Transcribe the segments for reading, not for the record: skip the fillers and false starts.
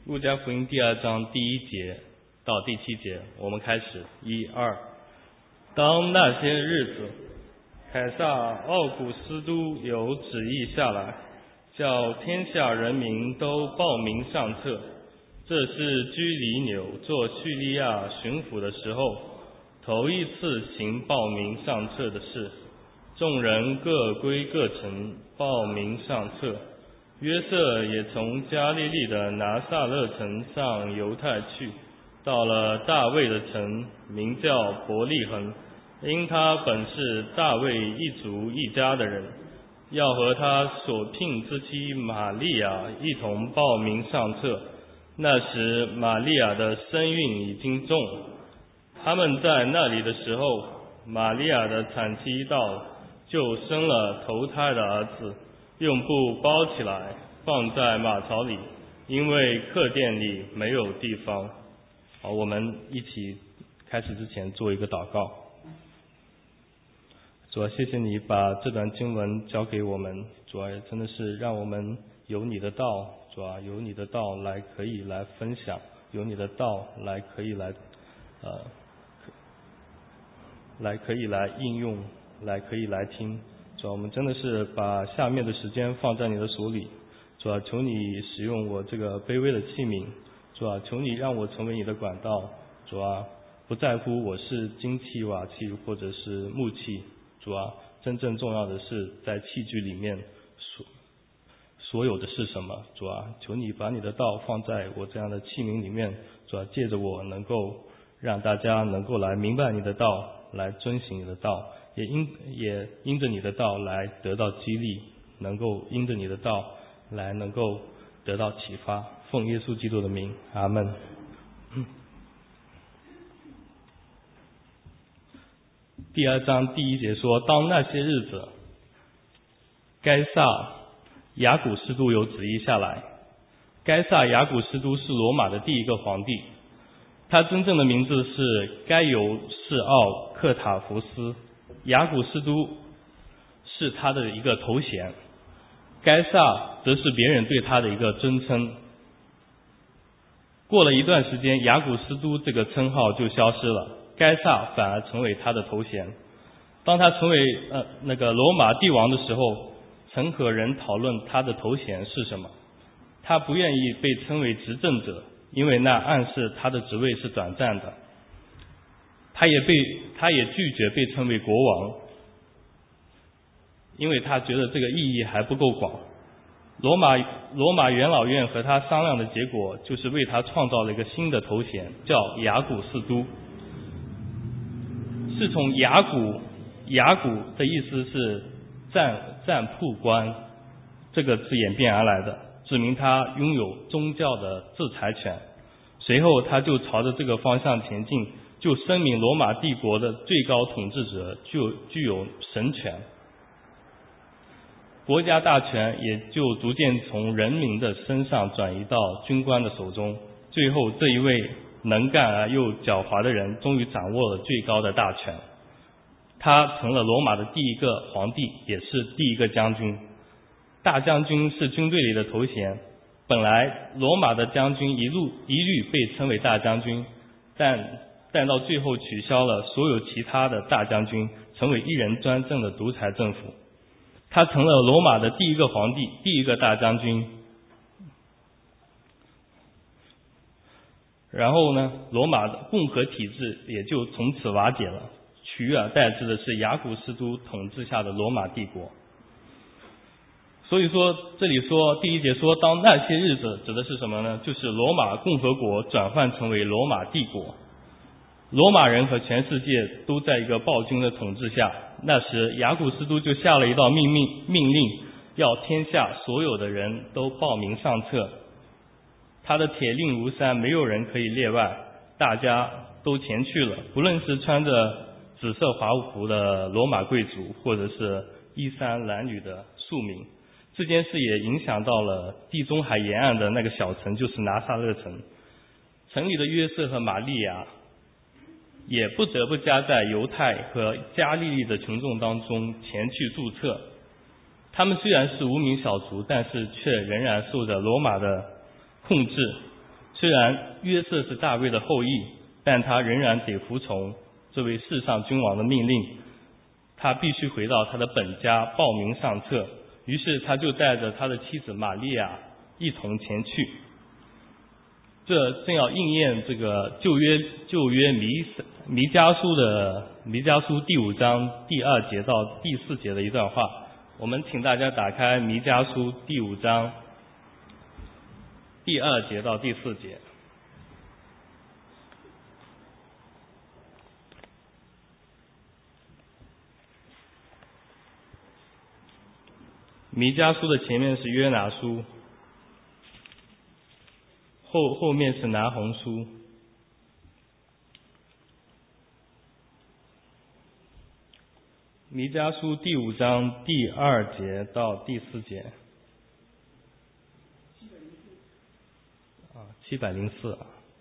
路加福音第2章第1节到第7节，我们开始。1、2。当那些日子，凯撒奥古斯都有旨意下来，叫天下人民都报名上册。这是居里纽做叙利亚巡抚的时候，头一次行报名上册的事。众人各归各城，报名上册。约瑟也从加利利的拿撒勒城上犹太去，到了大卫的城，名叫伯利恒，因他本是大卫一族一家的人，要和他所聘之妻玛利亚一同报名上册。那时玛利亚的身孕已经重，他们在那里的时候，玛利亚的产期到了，就生了头胎的儿子，用布包起来，放在马槽里，因为客店里没有地方。好，我们一起开始之前做一个祷告。主啊，谢谢你把这段经文交给我们，主啊，真的是让我们有你的道，主啊，有你的道来可以来分享，有你的道来可以来可以来应用，来可以来听。主啊，我们真的是把下面的时间放在你的手里。主啊，求你使用我这个卑微的器皿。主啊，求你让我成为你的管道。主啊，不在乎我是金器、瓦器或者是木器。主啊，真正重要的是在器具里面所有的是什么。主啊，求你把你的道放在我这样的器皿里面。主啊，借着我能够让大家能够来明白你的道，来遵行你的道，也因着你的道来得到激励，能够因着你的道来能够得到启发。奉耶稣基督的名，阿们。第2章第1节说，当那些日子，该撒亚古斯都有旨意下来。该撒亚古斯都是罗马的第一个皇帝，他真正的名字是该尤士奥克塔福斯，亚古斯都是他的一个头衔，该撒则是别人对他的一个尊称。过了一段时间，亚古斯都这个称号就消失了，该撒反而成为他的头衔。当他成为罗马帝王的时候，曾和人讨论他的头衔是什么。他不愿意被称为执政者，因为那暗示他的职位是短暂的。他也拒绝被称为国王，因为他觉得这个意义还不够广。罗马元老院和他商量的结果，就是为他创造了一个新的头衔，叫亚古斯都，是从雅古的意思是占卜官这个字演变而来的，指明他拥有宗教的制裁权。随后他就朝着这个方向前进，就声明罗马帝国的最高统治者具有神权，国家大权也就逐渐从人民的身上转移到军官的手中。最后这一位能干而又狡猾的人终于掌握了最高的大权，他成了罗马的第一个皇帝，也是第一个将军。大将军是军队里的头衔，本来罗马的将军一律被称为大将军，但到最后取消了所有其他的大将军，成为一人专政的独裁政府。他成了罗马的第一个皇帝，第一个大将军。然后呢，罗马的共和体制也就从此瓦解了，取而代之的是亚古斯都统治下的罗马帝国。所以说这里说第1节说，当那些日子指的是什么呢？就是罗马共和国转换成为罗马帝国，罗马人和全世界都在一个暴君的统治下。那时亚古斯都就下了一道命令，要天下所有的人都报名上册。他的铁令如山，没有人可以例外，大家都前去了，不论是穿着紫色华服的罗马贵族，或者是衣衫褴褛的庶民。这件事也影响到了地中海沿岸的那个小城，就是拿撒勒城。城里的约瑟和玛利亚也不得不加在犹太和加利利的群众当中前去注册。他们虽然是无名小卒，但是却仍然受着罗马的控制。 虽然约瑟是大卫的后裔，但他仍然得服从这位世上君王的命令，他必须回到他的本家报名上册。于是他就带着他的妻子玛利亚一同前去。这正要应验这个旧约弥迦书第5章第2节到第4节的一段话。我们请大家打开弥迦书第5章第2节到第4节。弥迦书的前面是约拿书，后面是拿红书。弥迦书第5章第2节到第4节。704。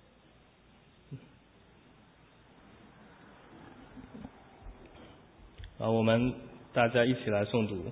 我们大家一起来诵读。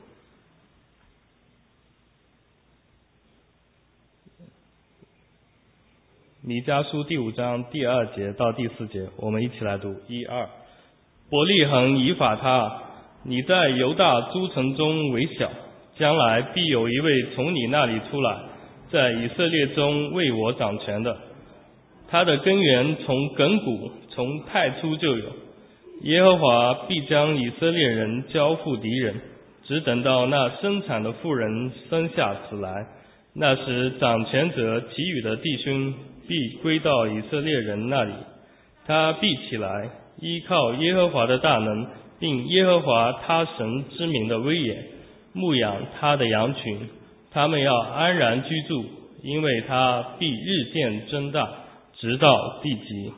弥迦书第5章第2节到第4节，我们一起来读。1、2。伯利恒以法他，你在犹大诸城中为小，将来必有一位从你那里出来，在以色列中为我掌权的。他的根源从亘古，从太初就有。耶和华必将以色列人交付敌人，只等到那生产的妇人生下子来，那时掌权者其余的弟兄必归到以色列人那里。他必起来，依靠耶和华的大能，并耶和华他神之名的威严，牧养他的羊群。他们要安然居住，因为他必日渐增大，直到地极。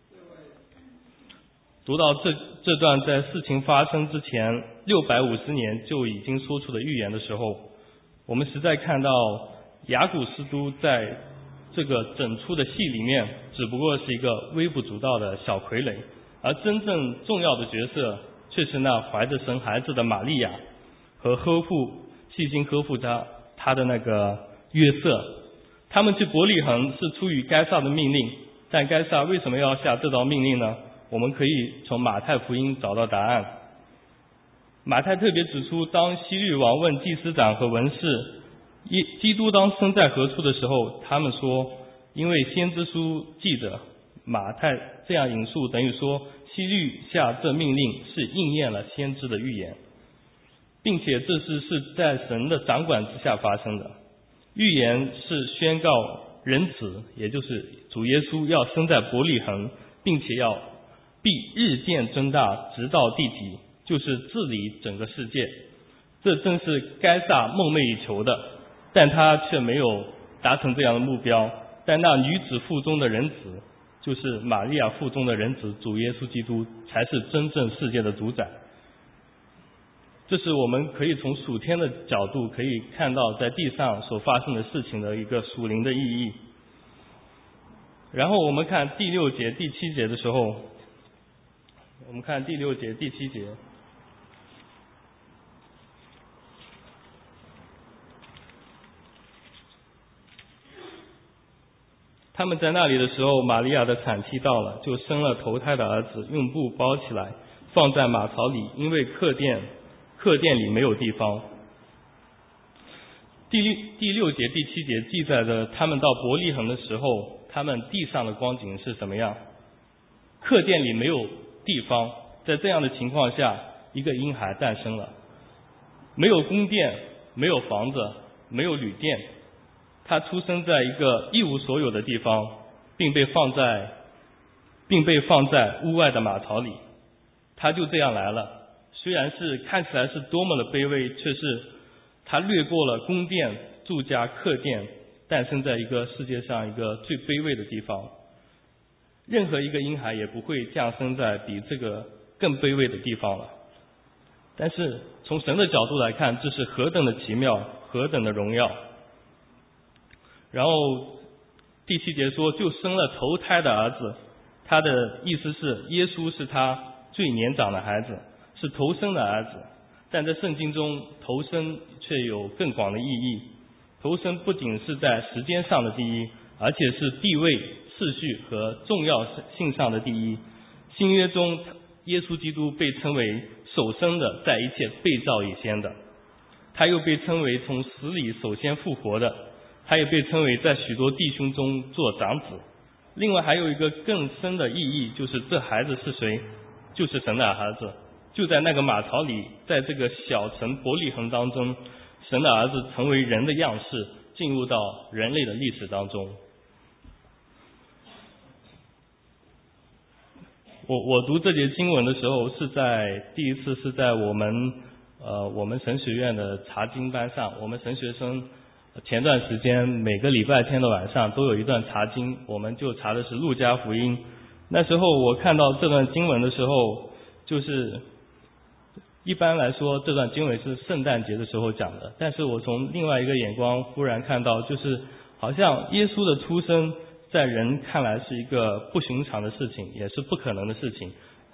读到这段在事情发生之前650年就已经说出的预言的时候，我们实在看到雅古斯都在这个整出的戏里面只不过是一个微不足道的小傀儡，而真正重要的角色却是那怀着神孩子的玛利亚和细心呵护他的那个约瑟。他们去伯利恒是出于该撒的命令，但该撒为什么要下这道命令呢？我们可以从马太福音找到答案。马太特别指出，当希律王问祭司长和文士基督当生在何处的时候，他们说因为先知书记着。马太这样引述等于说希律下这命令是应验了先知的预言，并且这事是在神的掌管之下发生的。预言是宣告人子，也就是主耶稣要生在伯利恒，并且必日渐增大，直到地极，就是治理整个世界。这正是该撒梦寐以求的，但他却没有达成这样的目标。但那女子腹中的人子，就是玛利亚腹中的人子主耶稣基督，才是真正世界的主宰。这是我们可以从属天的角度可以看到在地上所发生的事情的一个属灵的意义。然后我们看第6节第7节的时候，我们看第6节第7节，他们在那里的时候，玛利亚的产期到了，就生了头胎的儿子，用布包起来，放在马槽里，因为客店里没有地方。第6节第7节记载着他们到伯利恒的时候，他们地上的光景是什么样？客店里没有地方，在这样的情况下，一个婴孩诞生了，没有宫殿，没有房子，没有旅店，他出生在一个一无所有的地方，并被放在屋外的马槽里。他就这样来了，虽然是看起来是多么的卑微，却是他掠过了宫殿、住家、客店，诞生在一个世界上一个最卑微的地方。任何一个婴孩也不会降生在比这个更卑微的地方了。但是从神的角度来看，这是何等的奇妙，何等的荣耀。然后第7节说，就生了头胎的儿子，他的意思是耶稣是他最年长的孩子，是头生的儿子。但在圣经中，头生却有更广的意义。头生不仅是在时间上的第一， 而且是地位、次序和重要性上的第一。新约中，耶稣基督被称为首生的，在一切被造以先的，他又被称为从死里首先复活的，他也被称为在许多弟兄中做长子。另外还有一个更深的意义，就是这孩子是谁？就是神的儿子。就在那个马槽里，在这个小城伯利恒当中，神的儿子成为人的样式，进入到人类的历史当中。我读这节经文的时候，第一次是在我们神学院的查经班上。我们神学生前段时间每个礼拜天的晚上都有一段查经，我们就查的是路加福音。那时候我看到这段经文的时候，就是一般来说这段经文是圣诞节的时候讲的，但是我从另外一个眼光忽然看到，就是好像耶稣的出生在人看来是一个不寻常的事情，也是不可能的事情，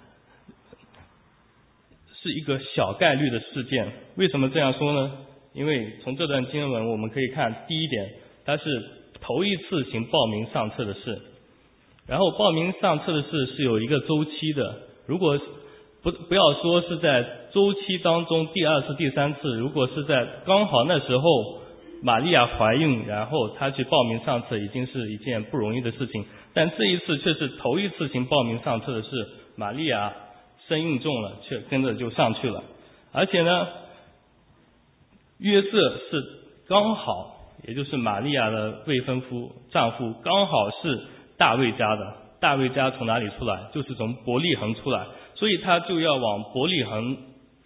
是一个小概率的事件。为什么这样说呢？因为从这段经文我们可以看，第一点，它是头一次行报名上册的事，然后报名上册的事是有一个周期的。如果不要说是在周期当中第二次、第三次，如果是在刚好那时候玛利亚怀孕，然后她去报名上册，已经是一件不容易的事情。但这一次却是头一次行报名上册的事，玛利亚身孕重了，却跟着就上去了。而且呢，约瑟是刚好，也就是玛利亚的未婚丈夫，刚好是大卫家的。大卫家从哪里出来？就是从伯利恒出来，所以他就要往伯利恒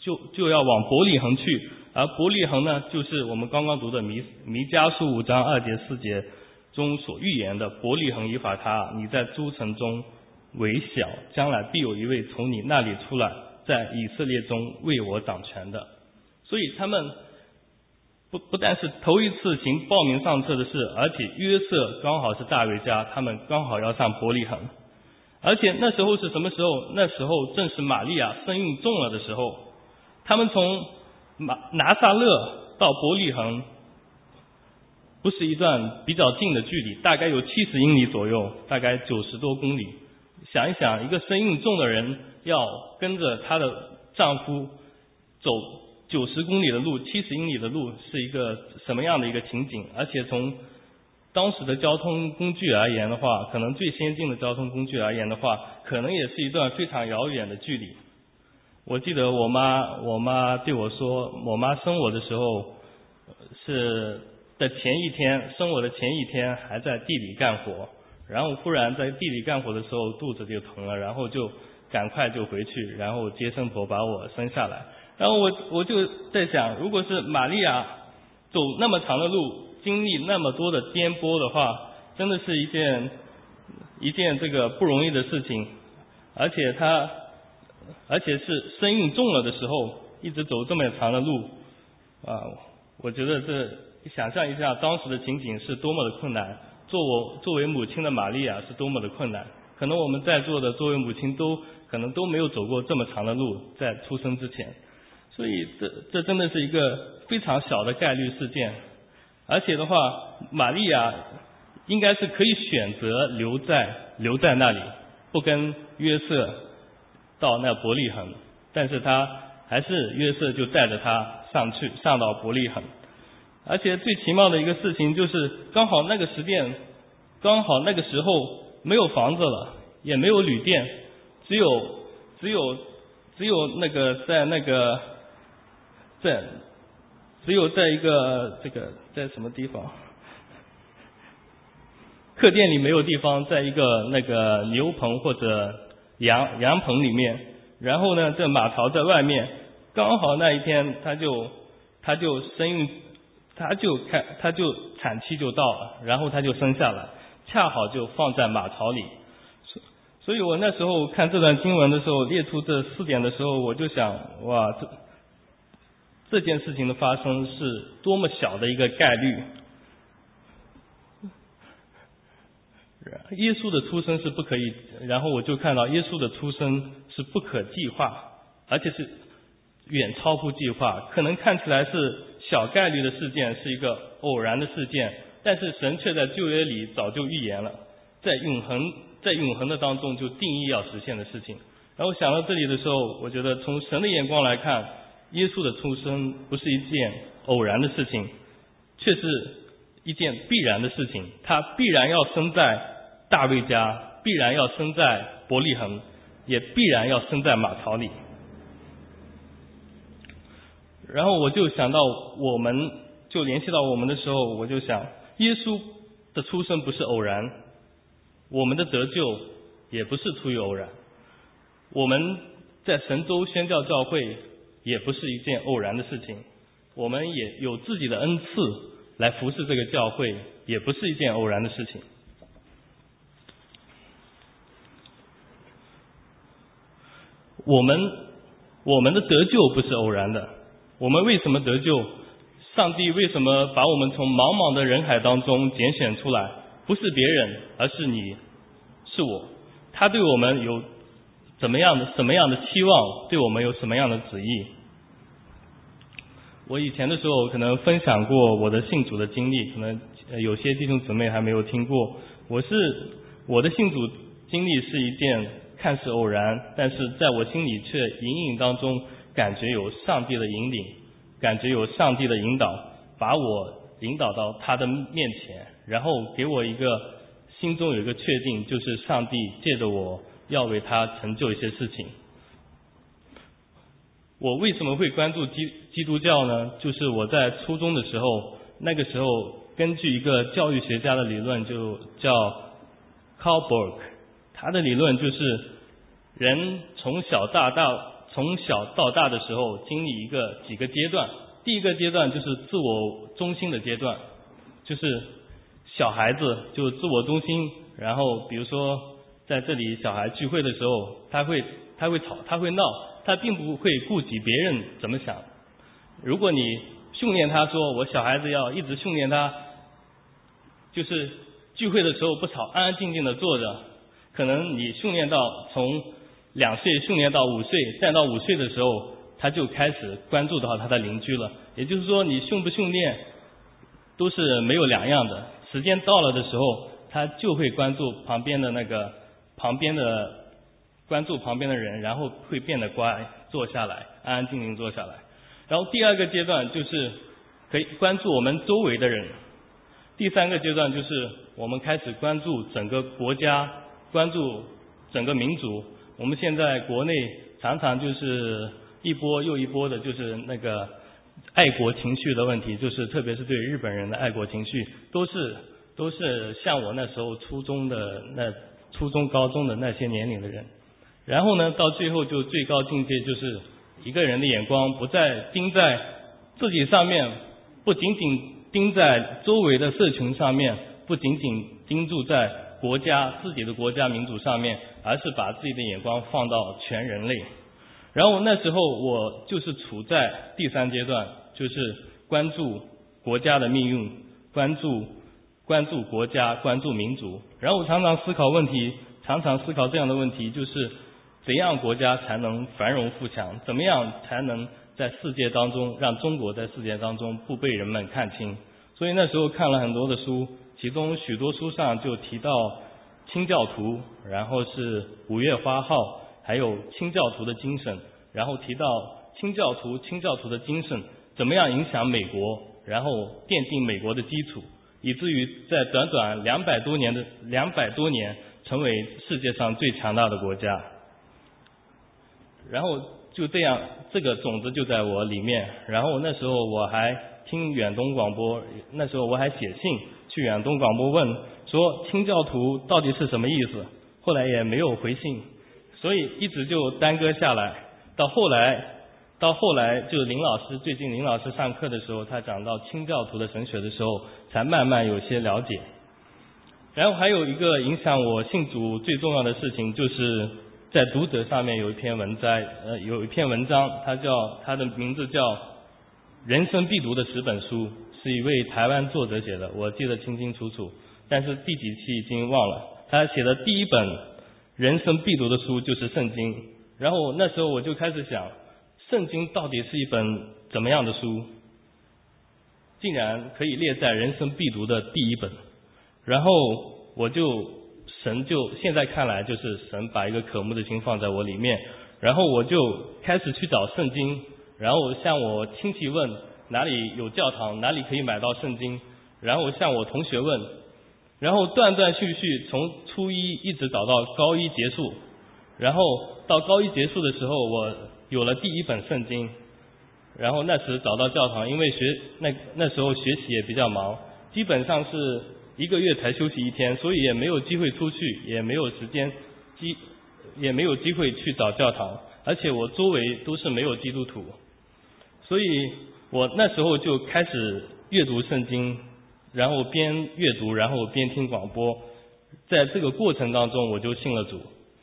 去。而伯利恒呢，就是我们刚刚读的弥迦书5章2节4节中所预言的伯利恒以法他，你在诸城中为小，将来必有一位从你那里出来，在以色列中为我掌权的。所以他们不但是头一次行报名上册的事，而且约瑟刚好是大卫家，他们刚好要上伯利恒。而且那时候是什么时候？那时候正是玛利亚身孕重了的时候。他们从拿撒勒到伯利恒不是一段比较近的距离，大概有70英里左右，大概90多公里。想一想，一个身孕重的人要跟着她的丈夫走90公里的路、70英里的路，是一个什么样的一个情景？而且从当时的交通工具而言的话，可能最先进的交通工具而言的话，可能也是一段非常遥远的距离。我记得我妈对我说，我妈生我的时候生我的前一天还在地里干活，然后忽然在地里干活的时候肚子就疼了，然后就赶快就回去，然后接生婆把我生下来。然后我就在想，如果是玛利亚走那么长的路，经历那么多的颠簸的话，真的是一件这个不容易的事情。而且是身孕重了的时候，一直走这么长的路我觉得想象一下当时的情景是多么的困难，作为母亲的玛利亚是多么的困难。可能我们在座的作为母亲可能都没有走过这么长的路，在出生之前。所以这真的是一个非常小的概率事件。而且的话，玛利亚应该是可以选择留在那里，不跟约瑟到那伯利恒，但是约瑟就带着他上到伯利恒。而且最奇妙的一个事情就是，刚好那个时候没有房子了，也没有旅店，只有在一个在什么地方，客店里没有地方，在一个那个牛棚或者羊棚里面。然后呢，这马槽在外面，刚好那一天他就生孕，他就产期就到了，然后他就生下来，恰好就放在马槽里。所以我那时候看这段经文的时候，列出这4点的时候，我就想，哇，这件事情的发生是多么小的一个概率。耶稣的出生是不可以，然后我就看到耶稣的出生是不可计划，而且是远超乎计划。可能看起来是小概率的事件，是一个偶然的事件， 但是神却在旧约里早就预言了，在永恒的当中就定义要实现的事情。然后想到这里的时候，我觉得从神的眼光来看，耶稣的出生不是一件偶然的事情，却是一件必然的事情。他必然要生在大卫家，必然要生在伯利恒，也必然要生在马槽里。然后我就想到就联系到我们的时候，我就想耶稣的出生不是偶然，我们的得救也不是出于偶然，我们在神州宣教教会也不是一件偶然的事情，我们也有自己的恩赐来服侍这个教会，也不是一件偶然的事情。我们的得救不是偶然的，我们为什么得救？上帝为什么把我们从茫茫的人海当中拣选出来？不是别人，而是你，是我。他对我们有什么样的期望？对我们有什么样的旨意？我以前的时候可能分享过我的信主的经历，可能有些弟兄姊妹还没有听过。我的信主经历是一件看似偶然，但是在我心里却隐隐当中感觉有上帝的引领，感觉有上帝的引导，把我引导到他的面前，然后给我心中有一个确定，就是上帝借着我要为他成就一些事情。我为什么会关注基督教呢？就是我在初中的时候，那个时候根据一个教育学家的理论，就叫 Kahlberg， 他的理论就是人从小到大的时候经历几个阶段。第一个阶段就是自我中心的阶段，就是小孩子就自我中心，然后比如说在这里小孩聚会的时候，他会吵，他会闹，他并不会顾及别人怎么想。如果你训练他说我小孩子要一直训练他，就是聚会的时候不吵，安安静静的坐着，可能你训练到从2岁训练到5岁，再到5岁的时候，他就开始关注到他的邻居了。也就是说你训不训练都是没有两样的，时间到了的时候，他就会关注旁边的人，然后会变得乖，坐下来，安安静静坐下来。然后第二个阶段就是可以关注我们周围的人，第三个阶段就是我们开始关注整个国家，关注整个民族。我们现在国内常常就是一波又一波的，就是那个爱国情绪的问题，就是特别是对日本人的爱国情绪，都是像我那时候初中高中的那些年龄的人。然后呢，到最后就最高境界就是一个人的眼光不再盯在自己上面，不仅仅盯在周围的社群上面，不仅仅盯住在自己的国家民族上面，而是把自己的眼光放到全人类。然后那时候我就是处在第三阶段，就是关注国家的命运，关注国家，关注民族。然后我常常思考这样的问题，就是怎样国家才能繁荣富强，怎么样才能在世界当中让中国在世界当中不被人们看清。所以那时候看了很多的书，其中许多书上就提到清教徒，然后是5月花号，还有清教徒的精神，然后提到清教徒的精神怎么样影响美国，然后奠定美国的基础，以至于在短短200多年成为世界上最强大的国家。然后就这样，这个种子就在我里面。然后那时候我还听远东广播，那时候我还写信去远东广播问说清教徒到底是什么意思，后来也没有回信，所以一直就耽搁下来。到后来就是最近林老师上课的时候，他讲到清教徒的神学的时候，才慢慢有些了解。然后还有一个影响我信主最重要的事情，就是在读者上面有一篇文章，它的名字叫人生必读的10本书，是一位台湾作者写的，我记得清清楚楚，但是第几期已经忘了。他写的第一本人生必读的书就是圣经。然后那时候我就开始想，圣经到底是一本怎么样的书？ 竟然可以列在人生必读的第一本。然后神就现在看来就是神把一个渴慕的心放在我里面，然后我就开始去找圣经，然后向我亲戚问哪里有教堂，哪里可以买到圣经，然后向我同学问，然后断断续续从初一一直找到高一结束，然后到高一结束的时候我有了第一本圣经，然后那时找到教堂，因为那时候学习也比较忙，基本上是1个月才休息1天，所以也没有机会出去，也没有机会去找教堂，而且我周围都是没有基督徒，所以我那时候就开始阅读圣经，然后边阅读然后边听广播，在这个过程当中我就信了主。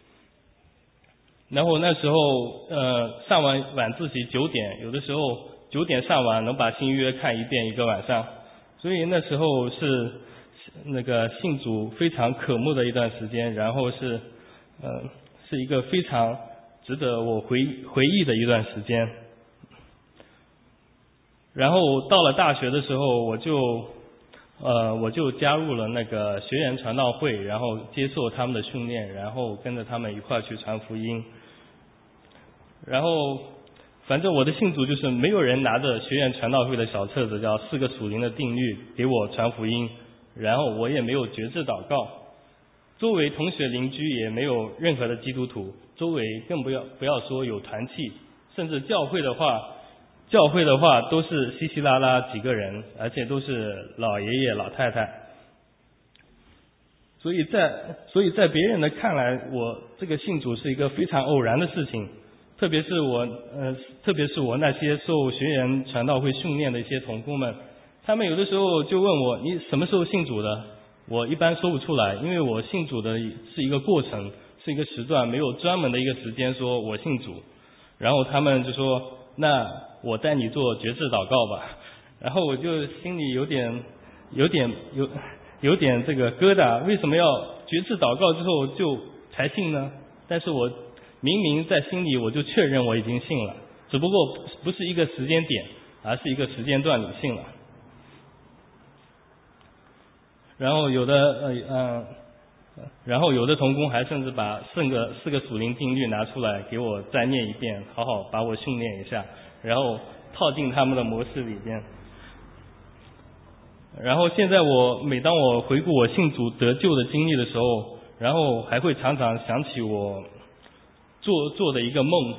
然后那时候上完晚自习9点，有的时候9点上完能把新约看1遍1个晚上，所以那时候是那个信主非常渴慕的一段时间，然后是一个非常值得我回忆的一段时间。然后到了大学的时候我就加入了那个学员传道会，然后接受他们的训练，然后跟着他们一块去传福音。然后反正我的信主就是没有人拿着学员传道会的小册子叫4个属灵的定律给我传福音，然后我也没有决志祷告，周围同学邻居也没有任何的基督徒，周围更不要说有团契，甚至教会的话都是稀稀拉拉几个人，而且都是老爷爷老太太。所以在别人的看来，我这个信主是一个非常偶然的事情，特别是我那些受学员传道会训练的一些同工们，他们有的时候就问我你什么时候信主的，我一般说不出来，因为我信主的是一个过程，是一个时段，没有专门的一个时间说我信主。然后他们就说那我带你做决志祷告吧，然后我就心里有点这个疙瘩，为什么要决志祷告之后就才信呢？但是我明明在心里我就确认我已经信了，只不过不是一个时间点，而是一个时间段里信了。然后有的同工还甚至把四个属灵定律拿出来给我再念一遍，好好把我训练一下，然后套进他们的模式里边。然后现在每当我回顾我信主得救的经历的时候，然后还会常常想起我做的一个梦。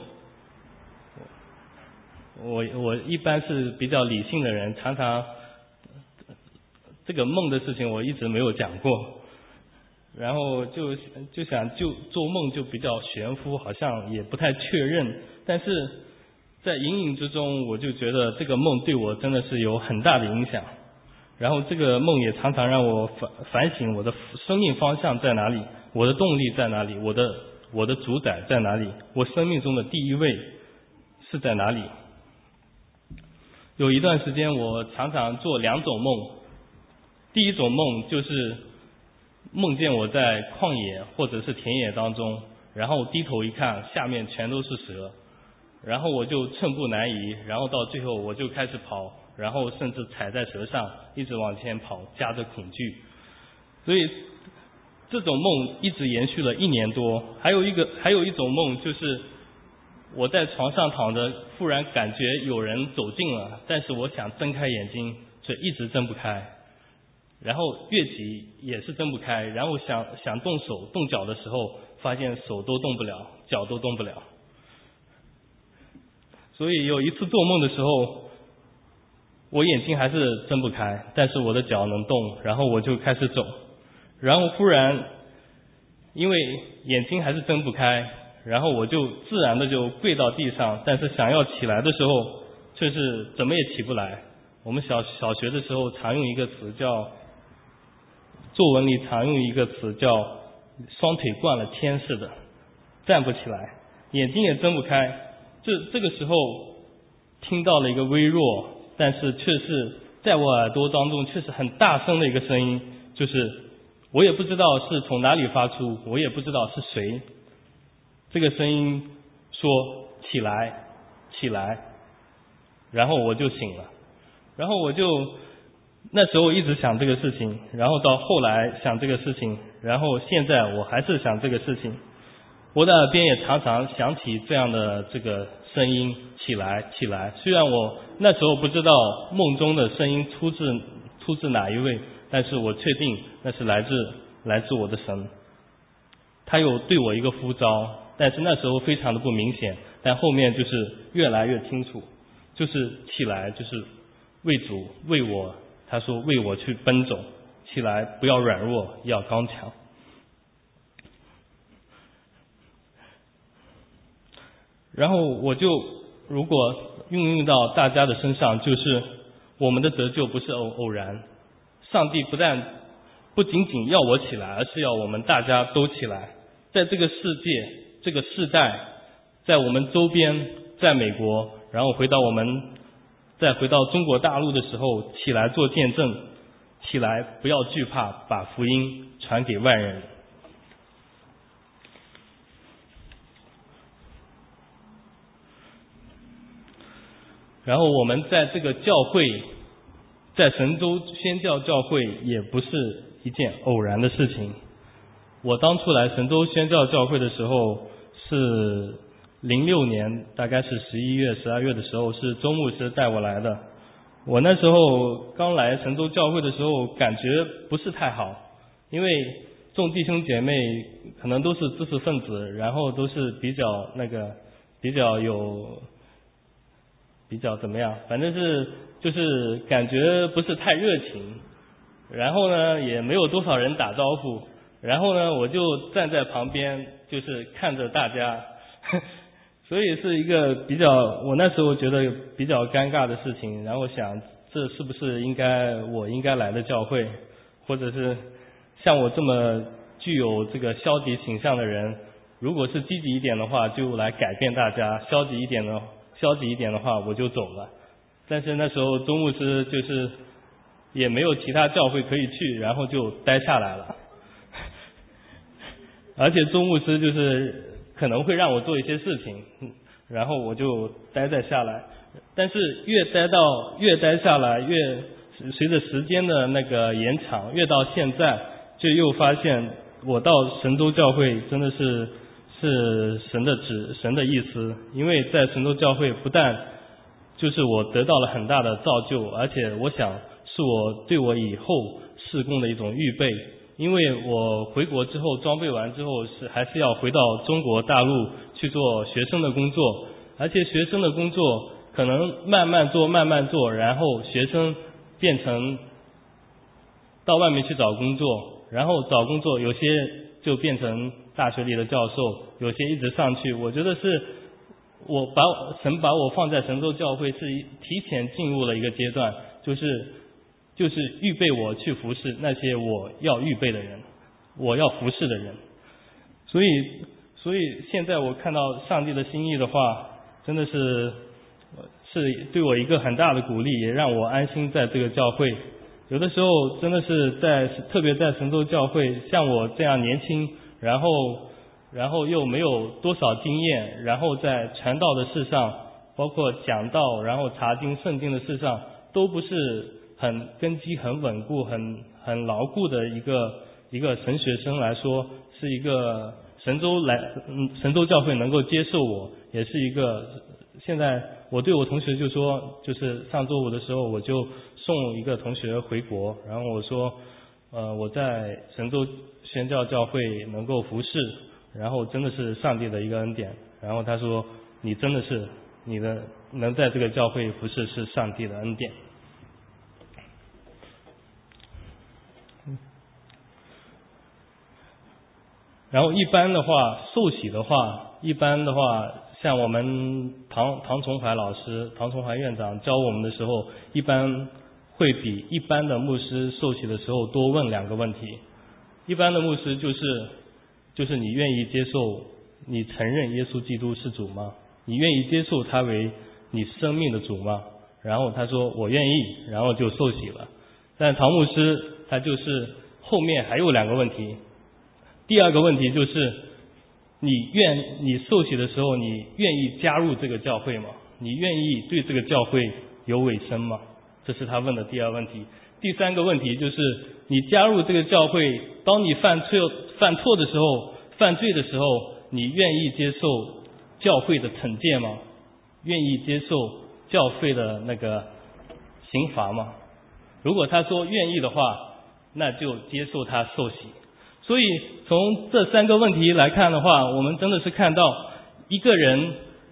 我一般是比较理性的人，常常这个梦的事情我一直没有讲过，然后就想做梦就比较玄乎，好像也不太确认，但是在隐隐之中我就觉得这个梦对我真的是有很大的影响。然后这个梦也常常让我反省我的生命方向在哪里，我的动力在哪里，我的主宰在哪里，我生命中的第一位是在哪里。有一段时间我常常做2种梦，第一种梦就是梦见我在旷野或者是田野当中，然后低头一看下面全都是蛇，然后我就寸步难移，然后到最后我就开始跑，然后甚至踩在蛇上一直往前跑，夹着恐惧。所以这种梦一直延续了1年多。还有一种梦就是我在床上躺着，忽然感觉有人走近了，但是我想睁开眼睛却一直睁不开，然后越急也是睁不开，然后想动手动脚的时候发现手都动不了，脚都动不了。所以有一次做梦的时候，我眼睛还是睁不开，但是我的脚能动，然后我就开始走，然后忽然因为眼睛还是睁不开，然后我就自然的就跪到地上，但是想要起来的时候却是怎么也起不来。我们小学的时候常用一个词叫作文里常用一个词叫双腿惯了天似的，站不起来，眼睛也睁不开。这个时候听到了一个微弱，但是却是在我耳朵当中却是很大声的一个声音，就是我也不知道是从哪里发出，我也不知道是谁。这个声音说起来起来，然后我就醒了。 然后我就那时候一直想这个事情，然后到后来想这个事情，然后现在我还是想这个事情。我的耳边也常常响起这样的这个声音，起来起来。虽然我那时候不知道梦中的声音出自哪一位，但是我确定那是来自我的神。他有对我一个呼召，但是那时候非常的不明显，但后面就是越来越清楚，就是起来，就是为主为我，他说为我去奔走，起来不要软弱，要刚强。然后我就如果运用到大家的身上，就是我们的得救不是偶然，上帝不仅仅要我起来，而是要我们大家都起来。在这个世界这个世代，在我们周边，在美国，然后再回到中国大陆的时候，起来做见证，起来不要惧怕，把福音传给外人。然后我们在这个教会，在神州宣教教会也不是一件偶然的事情。我当初来神州宣教教会的时候是06年，大概是11月12月的时候，是周牧师带我来的。我那时候刚来神州教会的时候感觉不是太好，因为众弟兄姐妹可能都是知识分子，然后都是比较怎么样，反正是就是感觉不是太热情，然后呢也没有多少人打招呼，然后呢我就站在旁边就是看着大家所以是一个我那时候觉得比较尴尬的事情，然后想这是不是我应该来的教会，或者是像我这么具有这个消极倾向的人，如果是积极一点的话就来改变大家，消极一点的话我就走了。但是那时候周牧师就是也没有其他教会可以去，然后就待下来了而且周牧师就是可能会让我做一些事情，然后我就待下来。但是越待下来，越随着时间的那个延长，越到现在就又发现我到神州教会真的是神的意思。因为在神州教会不但就是我得到了很大的造就，而且我想是我对我以后事工的一种预备。因为我回国之后装备完之后还是要回到中国大陆去做学生的工作，而且学生的工作可能慢慢做，然后学生变成到外面去找工作，然后找工作有些就变成大学里的教授，有些一直上去。我觉得是神把我放在神州教会是提前进入了一个阶段，就是预备我去服侍那些我要预备的人，我要服侍的人。所以现在我看到上帝的心意的话，真的是对我一个很大的鼓励，也让我安心在这个教会。有的时候真的是特别在神州教会，像我这样年轻，然后又没有多少经验，然后在传道的事上，包括讲道，然后查经圣经的事上，都不是很根基很稳固很牢固的一个神学生来说，是一个神州教会能够接受我，也是一个。现在我对我同学就说，就是上周五的时候我就送一个同学回国，然后我说我在神州宣教教会能够服侍，然后真的是上帝的一个恩典。然后他说你真的是能在这个教会服侍是上帝的恩典。然后一般的话受洗的话，像我们唐崇怀老师唐崇怀院长教我们的时候，一般会比一般的牧师受洗的时候多问2个问题。一般的牧师就是你愿意接受，你承认耶稣基督是主吗？你愿意接受他为你生命的主吗？然后他说我愿意，然后就受洗了。但唐牧师他就是后面还有2个问题。第2个问题就是你受洗的时候，你愿意加入这个教会吗？你愿意对这个教会有委身吗？ 这是他问的第二问题。第三个问题就是你加入这个教会，当你犯错的时候，犯罪的时候，你愿意接受教会的惩戒吗？愿意接受教会的那个刑罚吗？如果他说愿意的话，那就接受他受洗。所以从这三个问题来看的话，我们真的是看到一个人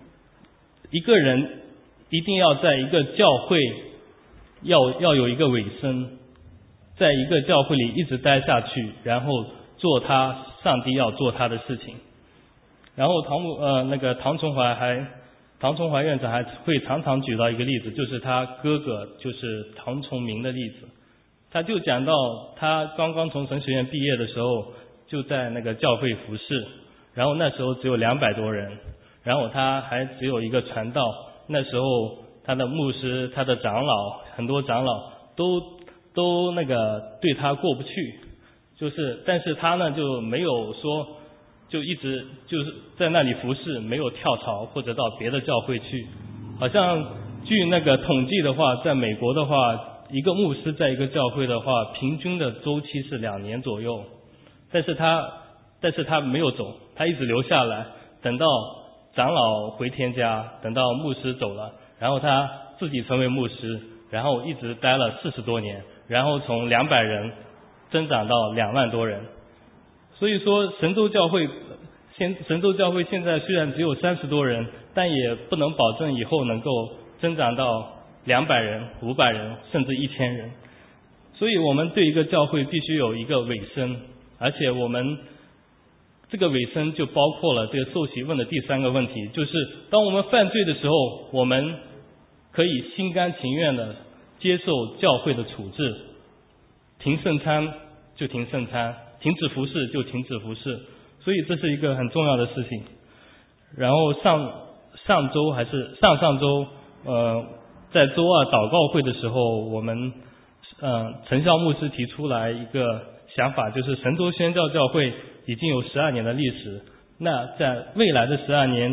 一定要在一个教会要有一个尾声，在一个教会里一直待下去，然后做上帝要做他的事情。然后唐崇怀院长还会常常举到一个例子，就是他哥哥就是唐崇明的例子。他就讲到他刚刚从神学院毕业的时候，就在那个教会服侍，然后那时候只有200多人，然后他还只有一个传道，那时候他的牧师、他的长老，很多长老都那个对他过不去，但是他呢就没有说，就一直就是在那里服侍，没有跳槽或者到别的教会去。好像据那个统计的话，在美国的话，一个牧师在一个教会的话，平均的周期是2年左右。但是他没有走，他一直留下来，等到长老回天家，等到牧师走了，然后他自己成为牧师，然后一直待了40多年，然后从200人增长到2万多人。所以说神州教会现在虽然只有30多人，但也不能保证以后能够增长到200人、500人甚至1000人。所以我们对一个教会必须有一个尾声，而且我们这个尾声就包括了这个受洗问的第三个问题，就是当我们犯罪的时候，我们可以心甘情愿的接受教会的处置，停圣餐就停圣餐，停止服侍就停止服侍，所以这是一个很重要的事情。然后上周还是上周在周二祷告会的时候，我们陈孝牧师提出来一个想法，就是神州宣教教会已经有12年的历史，那在未来的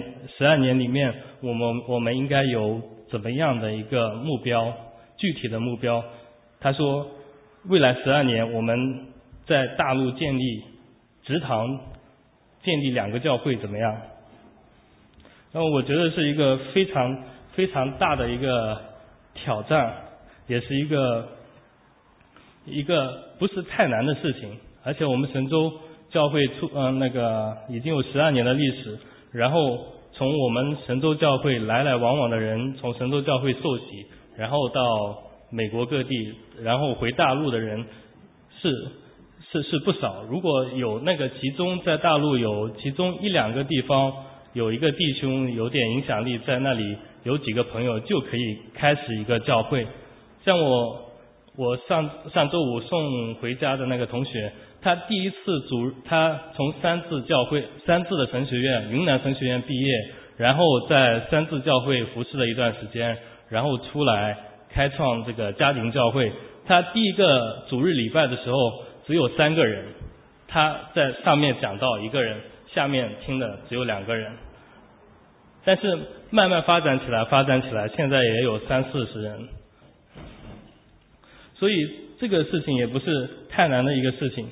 12年里面，我们应该有怎么样的一个目标，具体的目标。他说未来12年我们在大陆建立职堂，建立2个教会怎么样？然后我觉得是一个非常非常大的一个挑战，也是一个不是太难的事情。而且我们神州教会已经有12年的历史，然后从我们神州教会来来往往的人，从神州教会受洗，然后到美国各地，然后回大陆的人是不少。如果有那个在大陆有其中1-2个地方有一个弟兄有点影响力，在那里有几个朋友，就可以开始一个教会。像我上周五送回家的那个同学，他第一次他从三字的神学院云南神学院毕业，然后在三字教会服侍了一段时间，然后出来开创这个家庭教会。他第一个主日礼拜的时候只有3个人，他在上面讲到1个人，下面听的只有2个人。但是慢慢发展起来，现在也有30-40人。所以这个事情也不是太难的一个事情。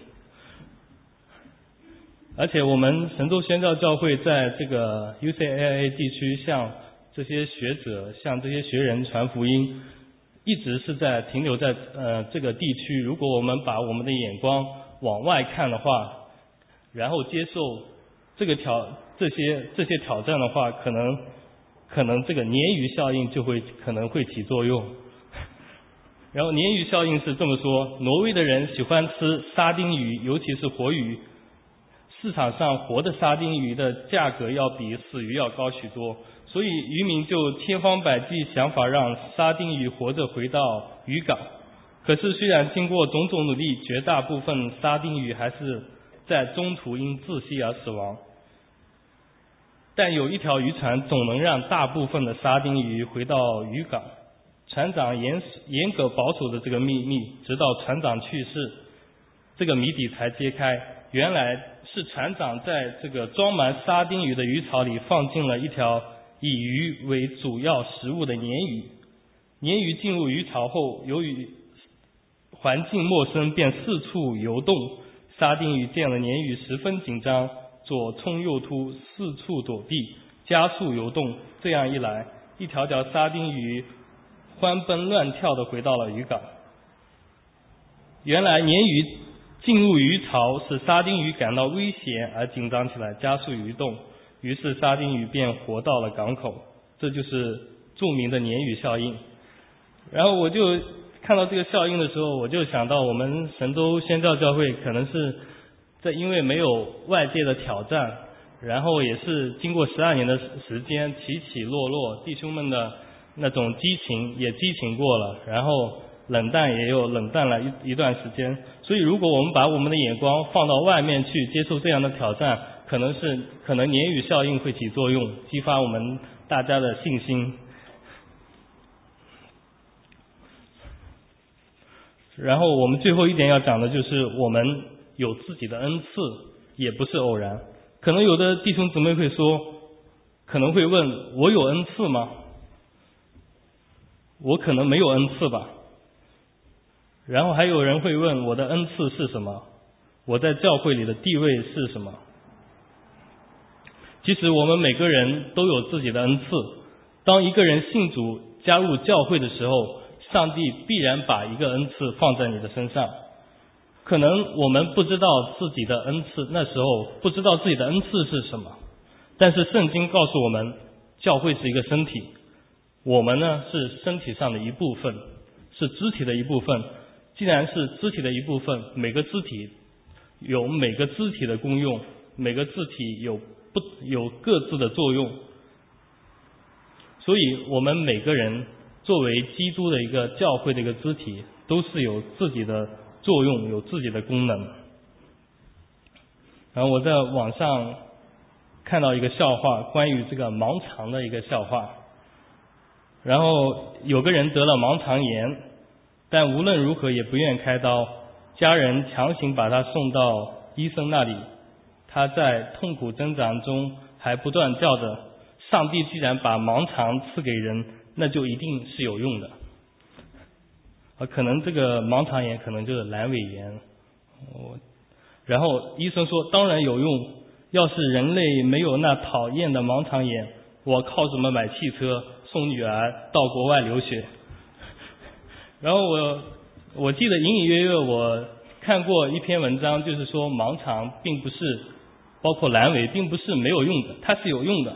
而且我们神州宣教教会在这个 UCLA 地区，向这些学者、向这些学人传福音，一直是停留在这个地区。如果我们把我们的眼光往外看的话，然后接受这些挑战的话，可能这个鲶鱼效应可能会起作用。然后鲶鱼效应是这么说：挪威的人喜欢吃沙丁鱼，尤其是活鱼。市场上活的沙丁鱼的价格要比死鱼要高许多，所以渔民就千方百计想法让沙丁鱼活着回到渔港。可是虽然经过种种努力，绝大部分沙丁鱼还是在中途因窒息而死亡。但有一条渔船总能让大部分的沙丁鱼回到渔港。船长严格保守着这个秘密，直到船长去世，这个谜底才揭开。原来是船长在这个装满沙丁鱼的鱼槽里放进了一条以鱼为主要食物的鲶鱼。 鲶鱼进入鱼巢后，由于环境陌生，便四处游动。沙丁鱼见了鲶鱼十分紧张，左冲右突，四处躲避，加速游动。这样一来，一条条沙丁鱼欢奔乱跳地回到了渔港。原来鲶鱼进入鱼巢使沙丁鱼感到危险而紧张起来，加速移动，于是沙丁鱼便活到了港口。这就是著名的鲶鱼效应。然后我就看到这个效应的时候，我就想到我们神州宣教教会可能是在因为没有外界的挑战，然后也是经过12年的时间起起落落，弟兄们的那种激情也激情过了，然后冷淡也有冷淡了一段时间。所以如果我们把我们的眼光放到外面去接受这样的挑战，可能鲶鱼效应会起作用，激发我们大家的信心。然后我们最后一点要讲的就是我们有自己的恩赐，也不是偶然。可能有的弟兄姊妹会说，可能会问，我有恩赐吗？我可能没有恩赐吧。然后还有人会问，我的恩赐是什么？我在教会里的地位是什么？其实我们每个人都有自己的恩赐。当一个人信主加入教会的时候，上帝必然把一个恩赐放在你的身上。可能我们不知道自己的恩赐，那时候不知道自己的恩赐是什么，但是圣经告诉我们，教会是一个身体，我们呢是身体上的一部分，是肢体的一部分。既然是肢体的一部分，每个肢体有每个肢体的功用，每个肢体有各自的作用。所以我们每个人作为基督的一个教会的一个肢体，都是有自己的作用，有自己的功能。然后我在网上看到一个笑话，关于这个盲肠的一个笑话。然后有个人得了盲肠炎，但无论如何也不愿开刀，家人强行把他送到医生那里。他在痛苦挣扎中还不断叫着，上帝既然把盲肠赐给人，那就一定是有用的。可能这个盲肠炎可能就是阑尾炎。然后医生说当然有用，要是人类没有那讨厌的盲肠炎，我靠什么买汽车送女儿到国外留学。然后我记得隐隐约约我看过一篇文章，就是说盲肠并不是，包括阑尾并不是没有用的，它是有用的。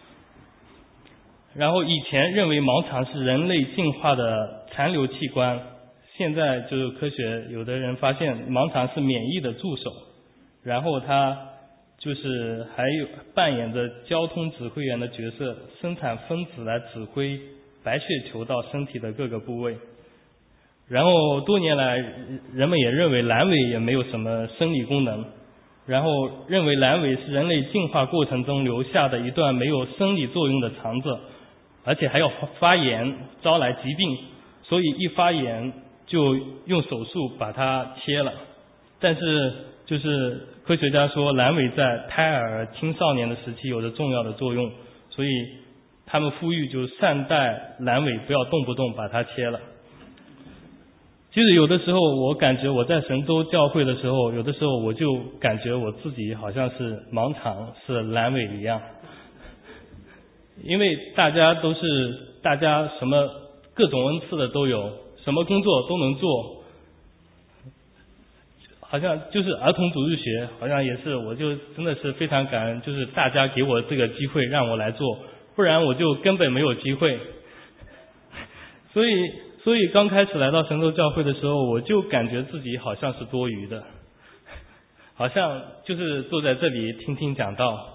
然后以前认为盲肠是人类进化的残留器官，现在就是科学有的人发现盲肠是免疫的助手，然后它就是还有扮演着交通指挥员的角色，生产分子来指挥白血球到身体的各个部位。然后多年来人们也认为阑尾也没有什么生理功能，然后认为阑尾是人类进化过程中留下的一段没有生理作用的肠子，而且还要发炎招来疾病，所以一发炎就用手术把它切了。但是就是科学家说阑尾在胎儿青少年的时期有着重要的作用，所以他们呼吁就善待阑尾，不要动不动把它切了。其实有的时候我感觉我在神州教会的时候，有的时候我就感觉我自己好像是盲肠是阑尾一样，因为大家什么各种恩赐的都有，什么工作都能做，好像就是儿童主日学，好像也是，我就真的是非常感恩，就是大家给我这个机会让我来做，不然我就根本没有机会。所以刚开始来到神州教会的时候，我就感觉自己好像是多余的，好像就是坐在这里听听讲道，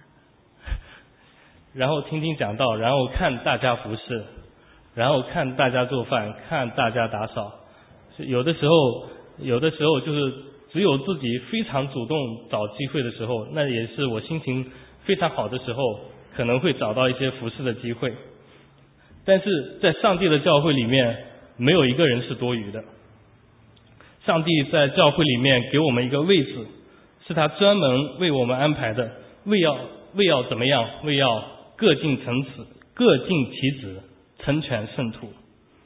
然后听听讲道，然后看大家服侍，然后看大家做饭，看大家打扫。有的时候就是只有自己非常主动找机会的时候，那也是我心情非常好的时候，可能会找到一些服侍的机会。但是在上帝的教会里面，没有一个人是多余的。上帝在教会里面给我们一个位置，是他专门为我们安排的，为要怎么样？为要各尽其职，成全圣徒。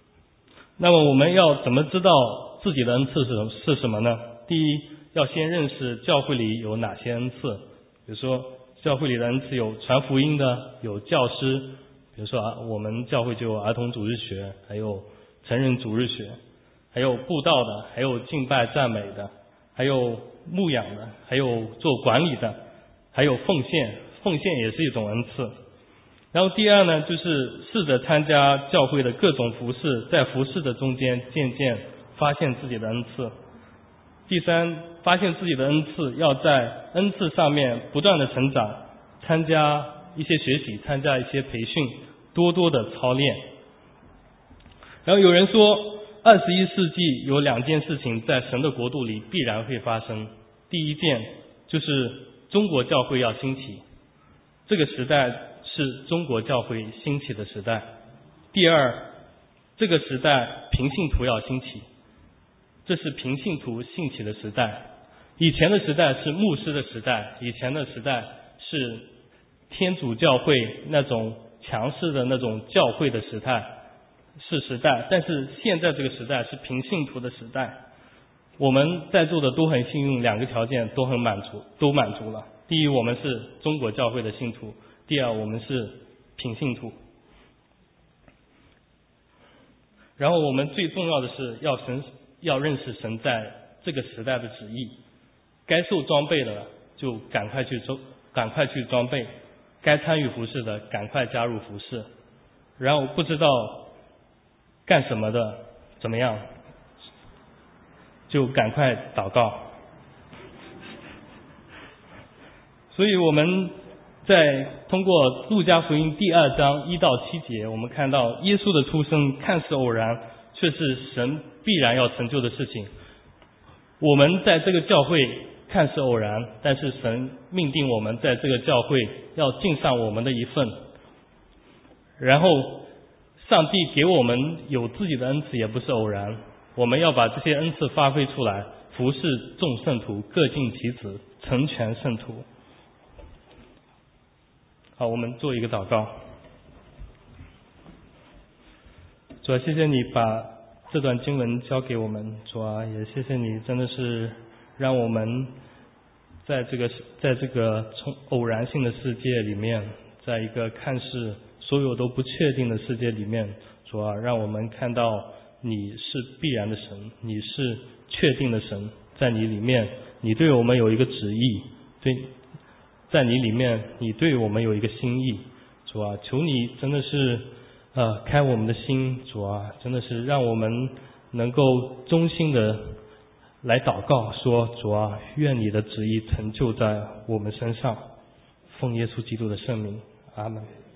那么我们要怎么知道自己的恩赐是什么呢？第一，要先认识教会里有哪些恩赐。比如说教会里的恩赐有传福音的，有教师，比如说我们教会就有儿童主日学，还有成人主日学，还有布道的，还有敬拜赞美的，还有牧养的，还有做管理的，还有奉献也是一种恩赐。然后第二呢，就是试着参加教会的各种服事，在服事的中间渐渐发现自己的恩赐。第三，发现自己的恩赐，要在恩赐上面不断的成长，参加一些学习，参加一些培训，多多的操练。然后有人说21世纪有2件事情在神的国度里必然会发生。第一件就是中国教会要兴起，这个时代是中国教会兴起的时代。第二，这个时代平信徒要兴起，这是平信徒兴起的时代。以前的时代是牧师的时代，以前的时代是天主教会那种强势的那种教会的时代，但是现在这个时代是平信徒的时代。我们在座的都很幸运，2个条件都满足了。第一，我们是中国教会的信徒；第二，我们是平信徒。然后我们最重要的是要认识神在这个时代的旨意，该受装备的就赶快去装备，该参与服事的赶快加入服事，然后不知道干什么的怎么样，就赶快祷告。所以我们在通过路加福音第2章1到7节，我们看到耶稣的出生看似偶然，却是神必然要成就的事情。我们在这个教会看似偶然，但是神命定我们在这个教会要尽上我们的一份。然后上帝给我们有自己的恩赐也不是偶然，我们要把这些恩赐发挥出来，服侍众圣徒，各尽其职，成全圣徒。好，我们做一个祷告。主啊，谢谢你把这段经文交给我们，主啊，也谢谢你真的是让我们在这个偶然性的世界里面，在一个看似所有都不确定的世界里面，主啊，让我们看到你是必然的神，你是确定的神，在你里面你对我们有一个旨意，在你里面你对我们有一个心意。主啊，求你真的是开我们的心，主啊，真的是让我们能够衷心的来祷告，说主啊，愿你的旨意成就在我们身上，奉耶稣基督的圣名，阿们。